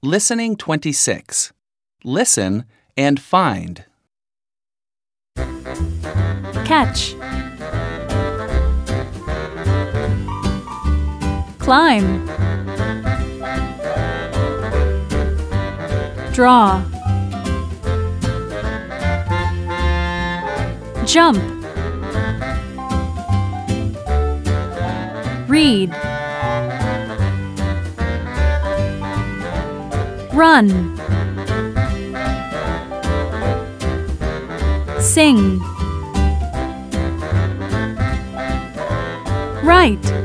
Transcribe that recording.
Listening 26. Listen and find. Catch. Climb. Draw. Jump. Read. Run. Sing. Write.